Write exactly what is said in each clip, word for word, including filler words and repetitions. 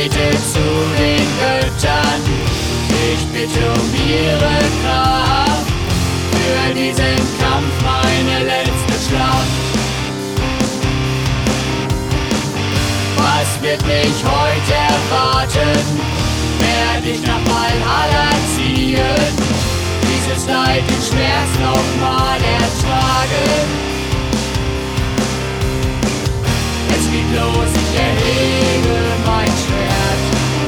bete zu den Göttern, ich bitte um ihre Kraft, für diesen Kampf meine letzte Schlacht. Was wird mich heute erwarten? Werd ich nach Valhalla ziehen, dieses Leid, den Schmerz nochmal ertragen? Es geht los, ich erhebe mein Schwert.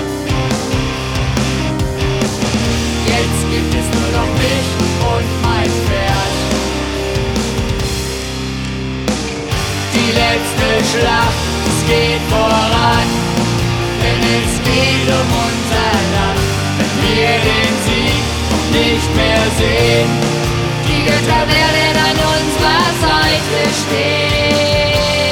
Jetzt gibt es nur noch mich und mein Pferd. Die letzte Schlacht, es geht voran, denn es geht um unser Land. Wenn wir den Sieg nicht mehr sehen, die Götter werden an unserer Seite stehen.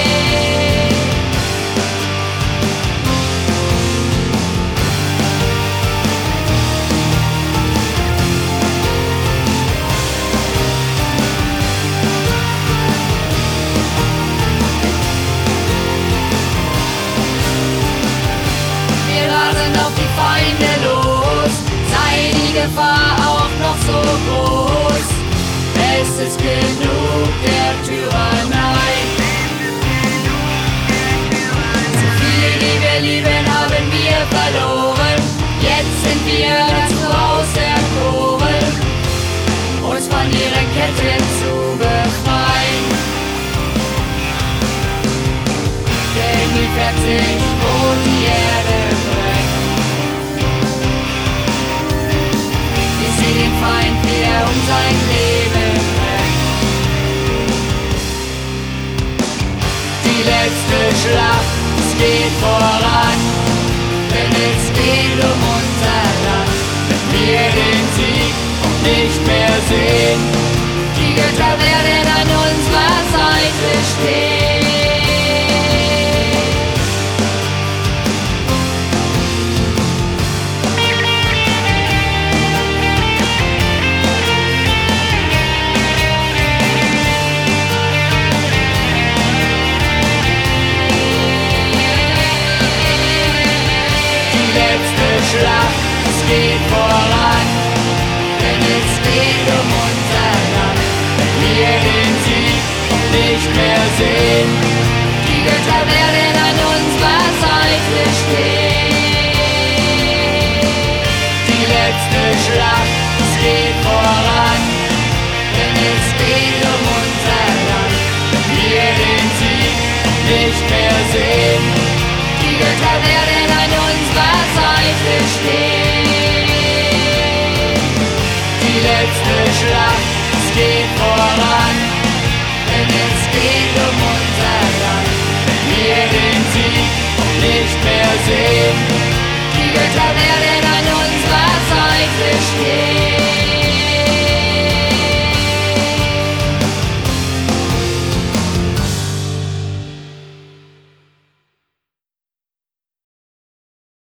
Auf die Feinde los, sei die Gefahr auch noch so groß. Es ist genug der Tyrannei. So viele, die wir lieben, haben wir verloren. Jetzt sind wir dazu auserkoren, uns von ihren Ketten zu befreien. Denn die vierzig und die Erde brennt. Den Feind, der um sein Leben rennt. Die letzte Schlacht, es geht voran, denn es geht um unser Land. Wenn wir den Sieg nicht mehr sehen, die Götter werden an unserer Seite stehen. Schlacht, es geht voran, denn es geht um unser Land. Wenn wir den Sieg nicht mehr sehen, die Götter werden an unserer Seite stehen. Die letzte Schlacht, es geht voran, denn es geht um unser Land. Wenn wir den Sieg nicht mehr sehen, die Götter werden an unserer Seite stehen. Die letzte Schlacht, es geht voran.